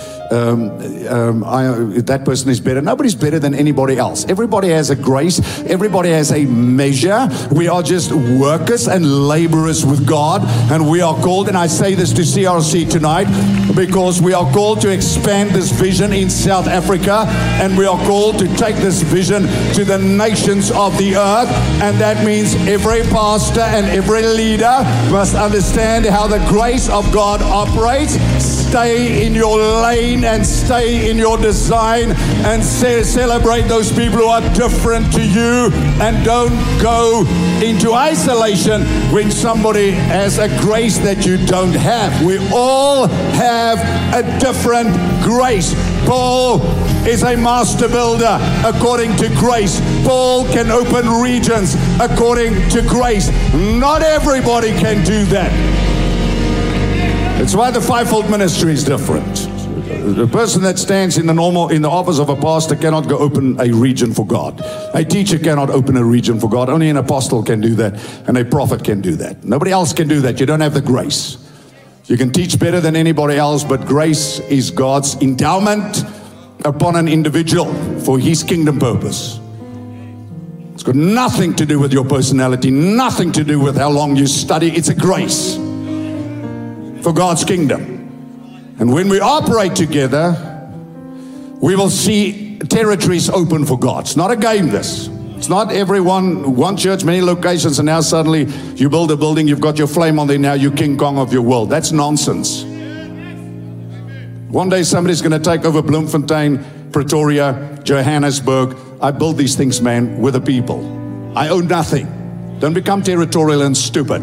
Speaker 1: that person is better. Nobody's better than anybody else. Everybody has a grace. Everybody has a measure. We are just workers and laborers with God, and we are called, and I say this to CRC tonight, because we are called to expand this vision in South Africa, and we are called to take this vision to the nations of the earth. And that means every pastor and every leader must understand how the grace of God operates. Stay in your lane and stay in your design, and celebrate those people who are different to you, and don't go into isolation when somebody has a grace that you don't have. We all have a different grace. Paul is a master builder according to grace. Paul can open regions according to grace. Not everybody can do that. It's why the fivefold ministry is different. The person that stands in the office of a pastor cannot go open a region for God. A teacher cannot open a region for God. Only an apostle can do that, and a prophet can do that. Nobody else can do that. You don't have the grace. You can teach better than anybody else, but grace is God's endowment upon an individual for his kingdom purpose. It's got nothing to do with your personality, nothing to do with how long you study. It's a grace for God's kingdom. And when we operate together, we will see territories open for God. It's not a game, this. It's not everyone, one church, many locations, and now suddenly you build a building, you've got your flame on there, now you're King Kong of your world. That's nonsense. One day somebody's going to take over Bloemfontein, Pretoria, Johannesburg. I build these things, man, with the people. I own nothing. Don't become territorial and stupid.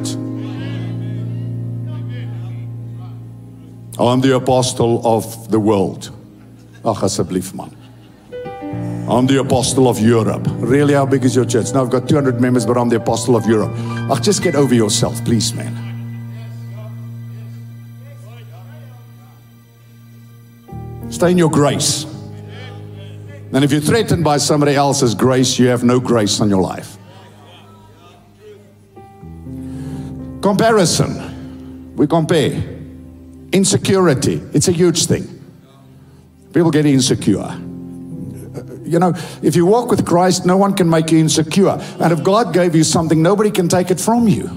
Speaker 1: I'm the apostle of the world. Ach, asseblief, man. I'm the apostle of Europe. Really, how big is your church? Now I've got 200 members, but I'm the apostle of Europe. Ach, just get over yourself, please, man. Stay in your grace. And if you're threatened by somebody else's grace, you have no grace on your life. Comparison. We compare. Insecurity. It's a huge thing. People get insecure. You know, if you walk with Christ, no one can make you insecure. And if God gave you something, nobody can take it from you.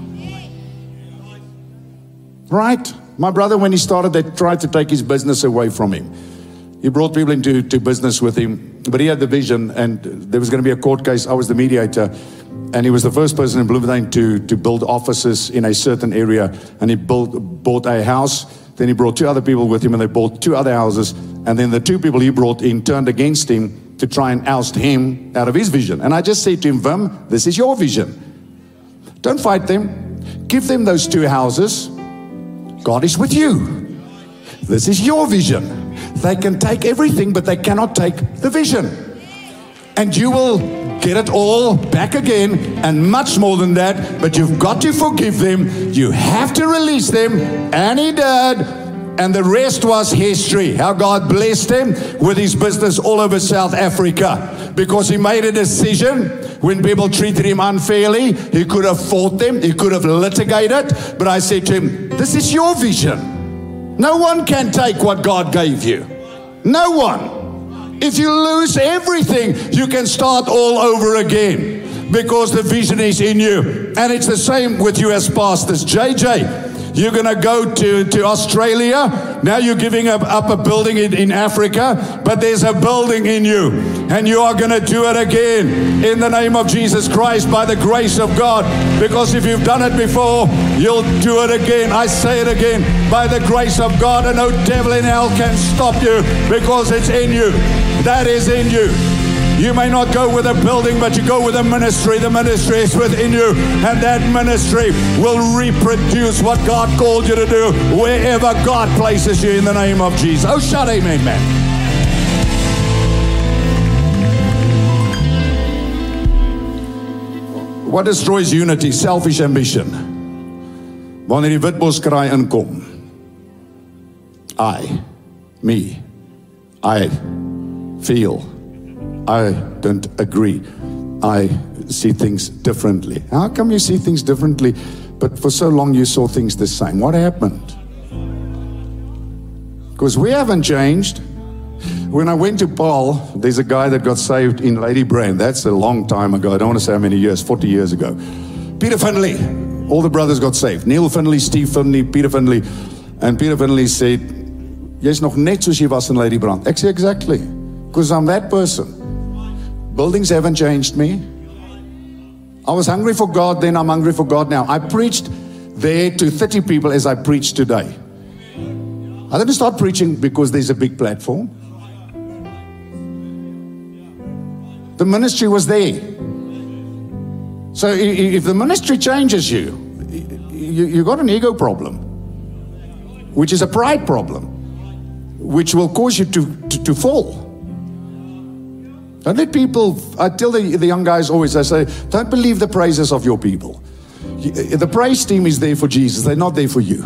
Speaker 1: Right? My brother, when he started, they tried to take his business away from him. He brought people into business with him, but he had the vision, and there was going to be a court case. I was the mediator, and he was the first person in Bloemfontein to build offices in a certain area, and he bought a house. Then he brought 2 other people with him, and they bought 2 other houses, and then the 2 people he brought in turned against him to try and oust him out of his vision. And I just said to him, Wim, this is your vision. Don't fight them. Give them those 2 houses. God is with you. This is your vision. They can take everything, but they cannot take the vision. And you will get it all back again, and much more than that, but you've got to forgive them. You have to release them. And he did. And the rest was history. How God blessed him with his business all over South Africa, because he made a decision. When people treated him unfairly, he could have fought them, he could have litigated, but I said to him, this is your vision. No one can take what God gave you. No one. If you lose everything, you can start all over again, because the vision is in you. And it's the same with you as pastors. JJ, you're going to go to Australia. Now you're giving up a building in Africa, but there's a building in you. And you are going to do it again in the name of Jesus Christ, by the grace of God. Because if you've done it before, you'll do it again. I say it again, by the grace of God. And no devil in hell can stop you, because it's in you. That is in you. You may not go with a building, but you go with a ministry. The ministry is within you, and that ministry will reproduce what God called you to do wherever God places you, in the name of Jesus. Oh, shout amen, man. What destroys unity? Selfish ambition. Wanneer die witboskraai inkom. Me, I feel, I don't agree. I see things differently. How come you see things differently, but for so long you saw things the same? What happened? Because we haven't changed. When I went to Paul, there's a guy that got saved in Lady Brand. That's a long time ago. I don't want to say how many years, 40 years ago. Peter Finley. All the brothers got saved. Neil Finley, Steve Finley, Peter Finley. And Peter Finley said, jy's nog net soos jy was in Lady Brand. Ek sê, exactly. Because I'm that person. Buildings haven't changed me. I was hungry for God then, I'm hungry for God now. I preached there to 30 people as I preach today. I didn't start preaching because there's a big platform. The ministry was there. So if the ministry changes you got an ego problem, which is a pride problem, which will cause you to fall. Don't let people, I tell the young guys always, I say, don't believe the praises of your people. The praise team is there for Jesus, they're not there for you.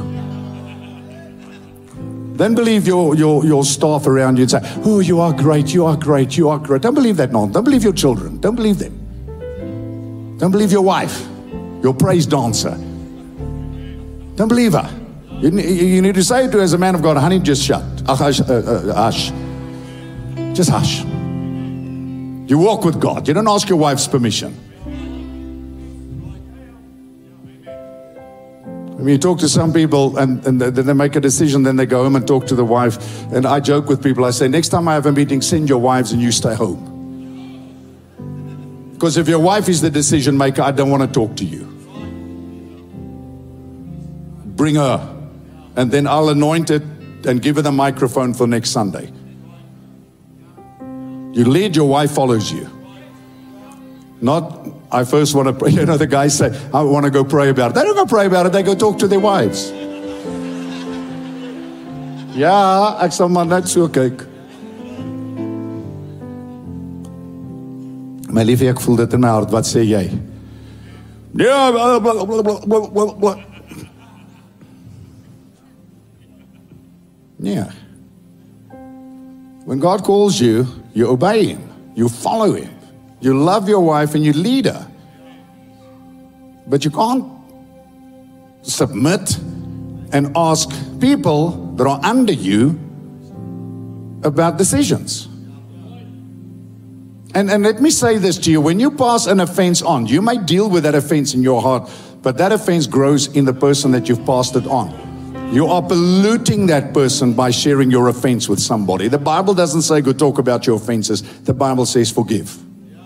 Speaker 1: Don't believe your staff around you and say, oh, you are great, you are great, you are great. Don't believe that nonsense. Don't believe your children. Don't believe them. Don't believe your wife, your praise dancer. Don't believe her. You need to say to her as a man of God, honey, just shut. Hush. Just hush. You walk with God. You don't ask your wife's permission. When you talk to some people and then they make a decision, then they go home and talk to the wife. And I joke with people. I say, next time I have a meeting, send your wives and you stay home. Because if your wife is the decision maker, I don't want to talk to you. Bring her. And then I'll anoint it and give her the microphone for next Sunday. You lead, your wife follows you. Not, I first want to pray. You know, the guys say, I want to go pray about it. They don't go pray about it, they go talk to their wives. Ja, ek sal maar net so kyk. My liefie, ek voel dit in my hart. Wat sê jy? Ja, blah, blah, blah, blah, blah, blah. Yeah. When God calls you, you obey Him, you follow Him, you love your wife and you lead her. But you can't submit and ask people that are under you about decisions. And let me say this to you, when you pass an offense on, you may deal with that offense in your heart, but that offense grows in the person that you've passed it on. You are polluting that person by sharing your offense with somebody. The Bible doesn't say go talk about your offenses. The Bible says forgive.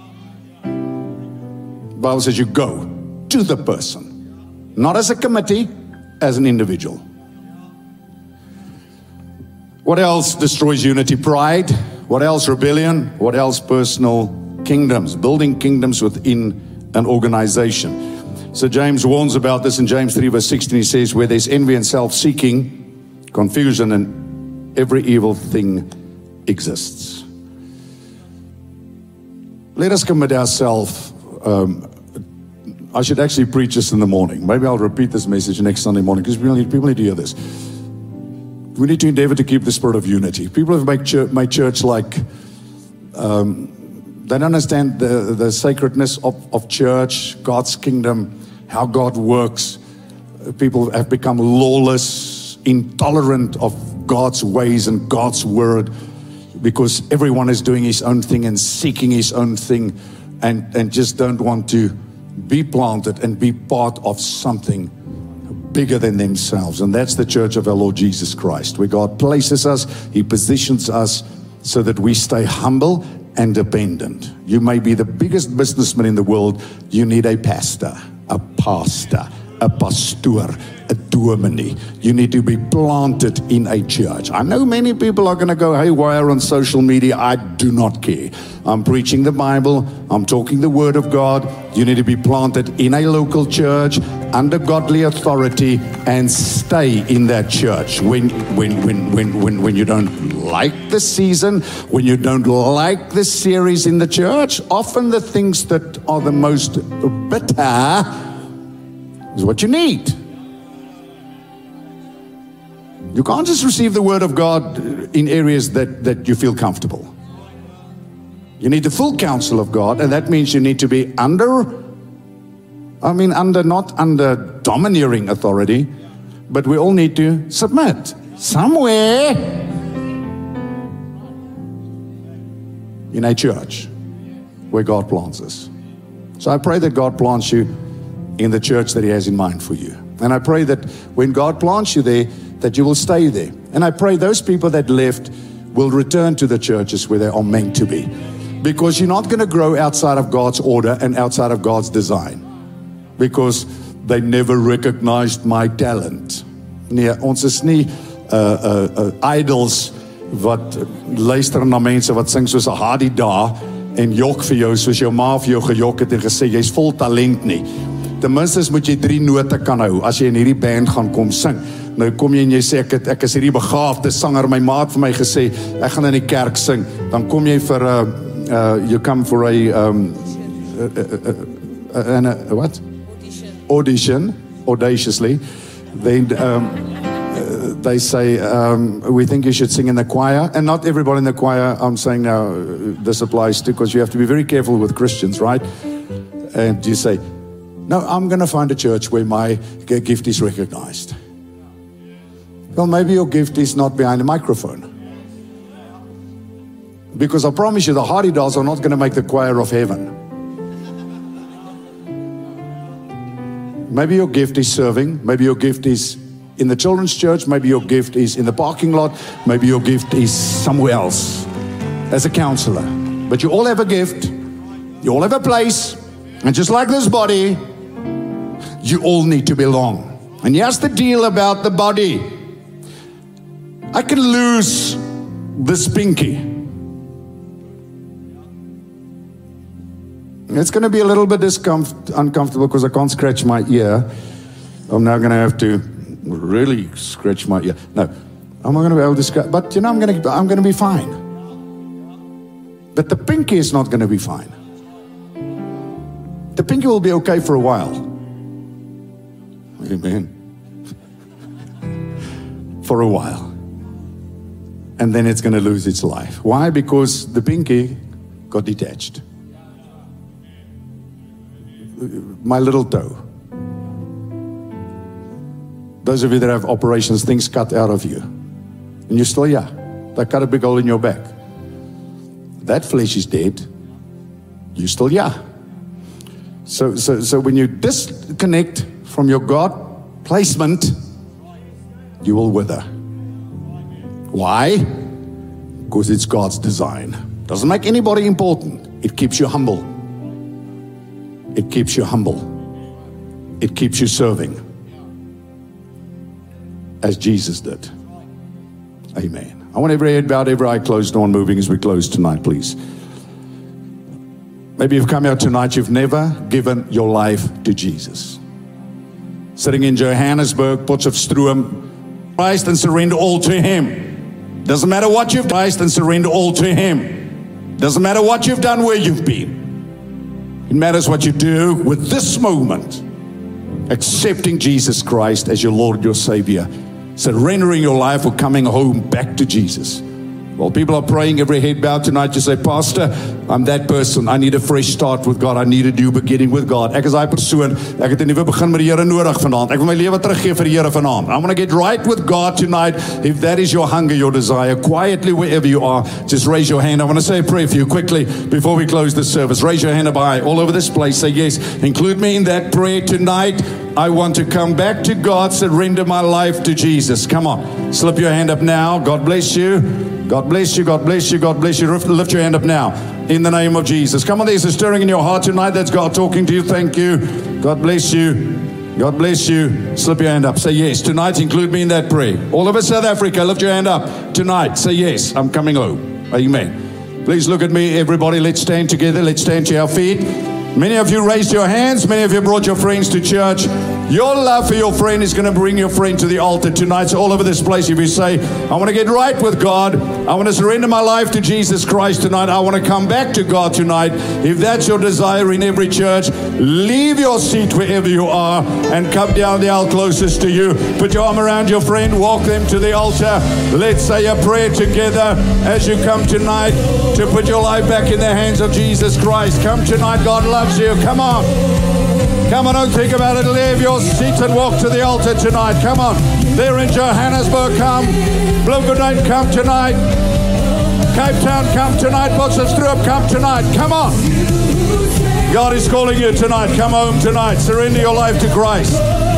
Speaker 1: The Bible says you go to the person. Not as a committee, as an individual. What else destroys unity? Pride. What else? Rebellion. What else? Personal kingdoms. Building kingdoms within an organization. So James warns about this in James 3 verse 16. He says, where there's envy and self-seeking, confusion, and every evil thing exists. Let us commit ourselves. I should actually preach this in the morning. Maybe I'll repeat this message next Sunday morning, because people need to hear this. We need to endeavor to keep the spirit of unity. People have made church like, they don't understand the sacredness of church, God's kingdom, how God works. People have become lawless, intolerant of God's ways and God's word, because everyone is doing his own thing and seeking his own thing, and just don't want to be planted and be part of something bigger than themselves. And that's the church of our Lord Jesus Christ, where God places us, he positions us so that we stay humble and dependent. You may be the biggest businessman in the world. You need a pastor, a pastor, a pastor, a dominee. You need to be planted in a church. I know many people are going to go haywire on social media. I do not care. I'm preaching the Bible. I'm talking the word of God. You need to be planted in a local church under godly authority and stay in that church. When you don't like the season, when you don't like the series in the church, often the things that are the most bitter is what you need. You can't just receive the word of God in areas that you feel comfortable. You need the full counsel of God, and that means you need to be not under domineering authority, but we all need to submit somewhere in a church where God plants us. So I pray that God plants you in the church that he has in mind for you. And I pray that when God plants you there, that you will stay there. And I pray those people that left will return to the churches where they are meant to be. Because you're not going to grow outside of God's order and outside of God's design. Because they never recognized my talent. Nee, ons is nie idols wat luister na mense wat sing soos 'n Hadi Da en jok vir jou soos jou ma vir jou gejok het en gesê jy's vol talent nie. Ten minste moet jy 3 note kan hou as jy in hierdie band gaan kom sing. Nou kom jy en jy sê ek is hierdie begaafde sanger, my maat vir my gesê ek gaan in die kerk sing. Dan kom jy vir you come for a what? Audition, audaciously. Then they say, we think you should sing in the choir. And not everybody in the choir, I'm saying now, this applies to, because you have to be very careful with Christians, right? And you say, no, I'm going to find a church where my gift is recognized. Well, maybe your gift is not behind a microphone. Because I promise you, the Hardy Dolls are not going to make the choir of heaven. Maybe your gift is serving. Maybe your gift is in the children's church. Maybe your gift is in the parking lot. Maybe your gift is somewhere else as a counselor. But you all have a gift. You all have a place. And just like this body, you all need to belong. And here's the deal about the body. I can lose this pinky. It's going to be a little bit uncomfortable because I can't scratch my ear. I'm now going to have to really scratch my ear. No, I'm not going to be able to scratch. But you know, I'm going to be fine. But the pinky is not going to be fine. The pinky will be okay for a while. Amen. For a while. And then it's going to lose its life. Why? Because the pinky got detached. My little toe. Those of you that have operations, things cut out of you. And you're still, yeah. They cut a big hole in your back. That flesh is dead. You're still, yeah. So when you disconnect from your God placement, you will wither. Why? Because it's God's design. Doesn't make anybody important. It keeps you humble. It keeps you humble. It keeps you serving as Jesus did. Amen. I want every head bowed, every eye closed, no one moving as we close tonight, please. Maybe you've come out tonight, you've never given your life to Jesus. Sitting in Johannesburg, Potchefstroom, Christ and surrender all to Him. Doesn't matter what you've done, Christ and surrender all to Him. Doesn't matter what you've done, where you've been. It matters what you do with this moment. Accepting Jesus Christ as your Lord and your Savior. Surrendering your life or coming home back to Jesus. While people are praying, every head bowed tonight, you say, Pastor, I'm that person. I need a fresh start with God. I need a new beginning with God. Ek is daai persoon. Ek het 'n nuwe begin met die Here nodig vanaand. Ek wil my lewe teruggee vir die Here vanaand. I want to get right with God tonight. If that is your hunger, your desire, quietly wherever you are, just raise your hand. I want to say a prayer for you quickly before we close this service. Raise your hand up high all over this place. Say yes. Include me in that prayer tonight. I want to come back to God, surrender my life to Jesus. Come on. Slip your hand up now. God bless you. God bless you. God bless you. God bless you. Lift your hand up now. In the name of Jesus. Come on, there's a stirring in your heart tonight. That's God talking to you. Thank you. God bless you. God bless you. Slip your hand up. Say yes. Tonight, include me in that prayer. All over South Africa, lift your hand up. Tonight, say yes. I'm coming home. Amen. Please look at me, everybody. Let's stand together. Let's stand to our feet. Many of you raised your hands. Many of you brought your friends to church. Your love for your friend is going to bring your friend to the altar tonight. So all over this place, if you say, I want to get right with God. I want to surrender my life to Jesus Christ tonight. I want to come back to God tonight. If that's your desire in every church, leave your seat wherever you are and come down the aisle closest to you. Put your arm around your friend. Walk them to the altar. Let's say a prayer together as you come tonight to put your life back in the hands of Jesus Christ. Come tonight. God loves you. Come on. Come on, don't think about it. Leave your seat and walk to the altar tonight. Come on. There in Johannesburg, come. Bloemfontein, come tonight. Cape Town, come tonight. Potchefstroom, come tonight. Come on. God is calling you tonight. Come home tonight. Surrender your life to Christ.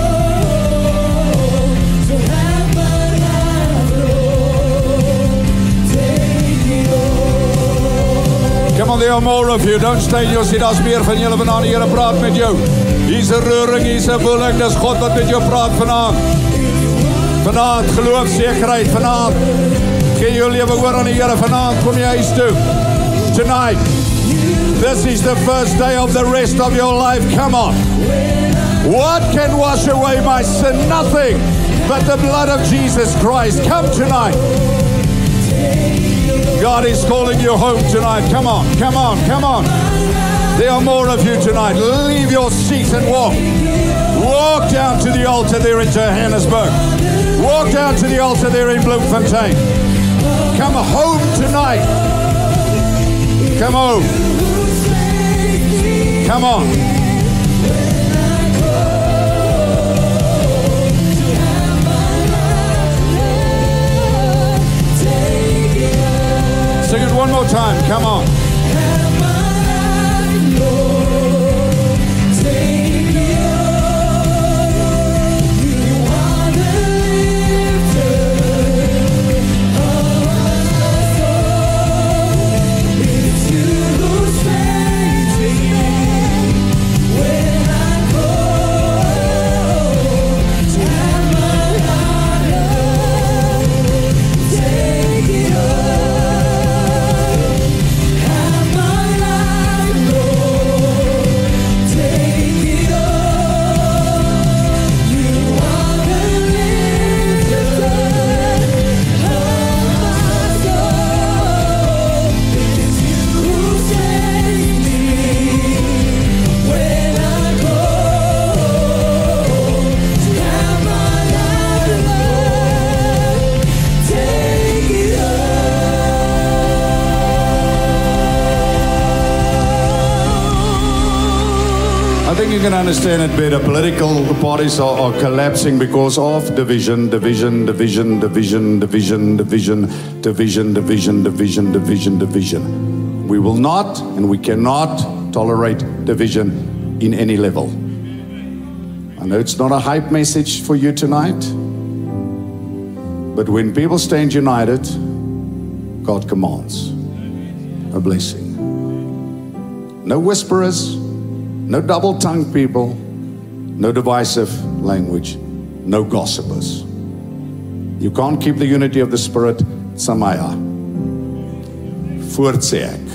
Speaker 1: Come on, there are more of you. Don't stay in your seat. Daar's meer van julle vanaand. Die Here praat met jou. Hier's 'n reuring, hier's 'n woeling. Dis God wat met jou praat vanaand. Vanaand, geloofsekerheid. Vanaand, gee jou lewe oor aan die Here. Vanaand, kom jy huis toe. Tonight, this is the first day of the rest of your life. Come on. What can wash away my sin? Nothing but the blood of Jesus Christ. Come tonight. God is calling you home tonight. Come on, come on, come on. There are more of you tonight. Leave your seat and walk. Walk down to the altar there in Johannesburg. Walk down to the altar there in Bloemfontein. Come home tonight. Come home. Come on. Sing it one more time. Come on. You can understand it better. Political parties are collapsing because of division. We will not and we cannot tolerate division in any level. I know it's not a hype message for you tonight, But when people stand united, God commands a blessing. No whisperers, no double-tongued people, no divisive language, no gossipers. You can't keep the unity of the Spirit, Samaya. Voort sê ek.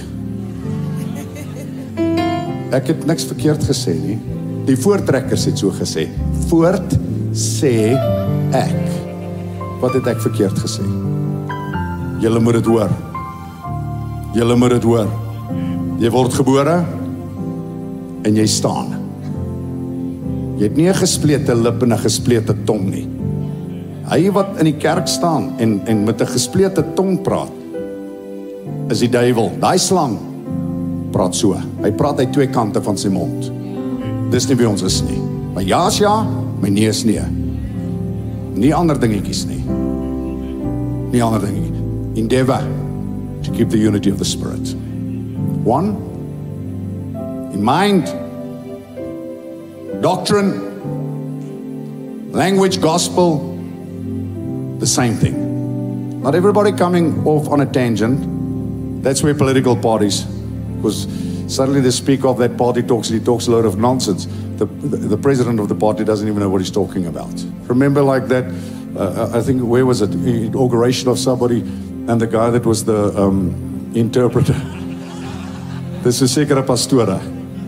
Speaker 1: Ek het niks verkeerd gesê nie. Die voortrekkers het so gesê. Voort sê ek. Wat het ek verkeerd gesê? Julle moet dit hoor. Julle moet dit hoor. Jy word gebore en jy staan. Jy het nie 'n gesplete lip en 'n gesplete tong nie. Hy wat in die kerk staan en met 'n gesplete tong praat, is die duiwel. Daai slang praat so. Hy praat uit twee kante van sy mond. Dis nie wie ons is nie. My ja is ja, my nee is nee. Nie ander dingetjies nie. Nie ander dingetjies. Endeavor to keep the unity of the Spirit. One, in mind, doctrine, language, gospel, the same thing. Not everybody coming off on a tangent. That's where political parties, because suddenly the speaker of that party talks a load of nonsense. The president of the party doesn't even know what he's talking about. Remember like that, I think, where was it? Inauguration of somebody, and the guy that was the interpreter. Dis 'n sekere pastore.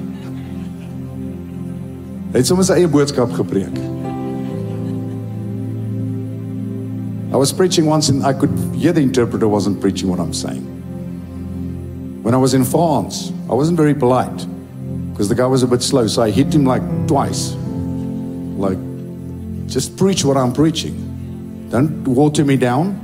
Speaker 1: Hy het sommer sy eie boodskap gepreek. I was preaching once and I could hear the interpreter wasn't preaching what I'm saying. When I was in France, I wasn't very polite because the guy was a bit slow, so I hit him like twice. Like, just preach what I'm preaching. Don't water me down.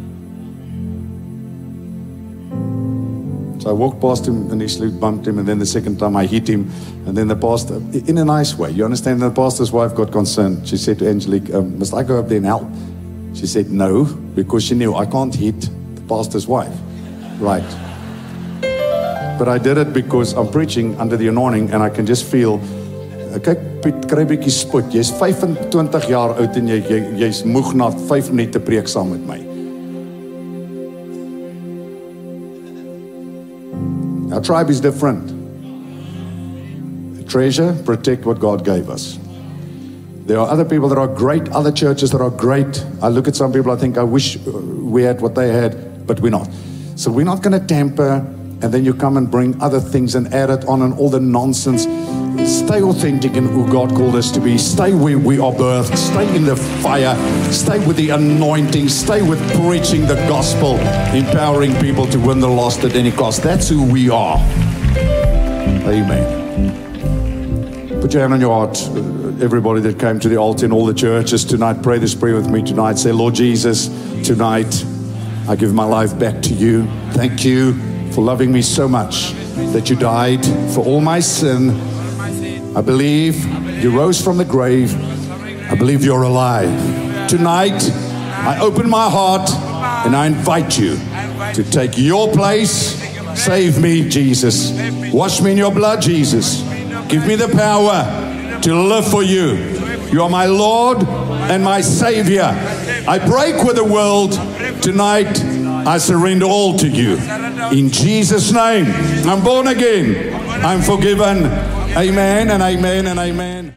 Speaker 1: So I walked past him and he bumped him, and then the second time I hit him, and then the pastor, in a nice way, you understand, the pastor's wife got concerned. She said to Angelique, must I go up there and help? She said no, because she knew I can't hit the pastor's wife. Right. But I did it because I'm preaching under the anointing and I can just feel, kyk Piet, kry bietjie spoed. Jy's 25 jaar oud en jy's moeg na 5 minute preek saam met my. Our tribe is different. Treasure, protect what God gave us. There are other people that are great, other churches that are great. I look at some people, I think, I wish we had what they had, but we're not. So we're not going to tamper, and then you come and bring other things and add it on and all the nonsense. Stay authentic in who God called us to be. Stay where we are birthed. Stay in the fire. Stay with the anointing. Stay with preaching the gospel, empowering people to win the lost at any cost. That's who we are. Amen. Put your hand on your heart. Everybody that came to the altar in all the churches tonight, pray this prayer with me tonight. Say, Lord Jesus, tonight I give my life back to you. Thank you for loving me so much that you died for all my sin. I believe you rose from the grave. I believe you're alive. Tonight, I open my heart and I invite you to take your place. Save me, Jesus. Wash me in your blood, Jesus. Give me the power to live for you. You are my Lord and my Savior. I break with the world. Tonight, I surrender all to you. In Jesus' name, I'm born again. I'm forgiven. Amen and amen and amen.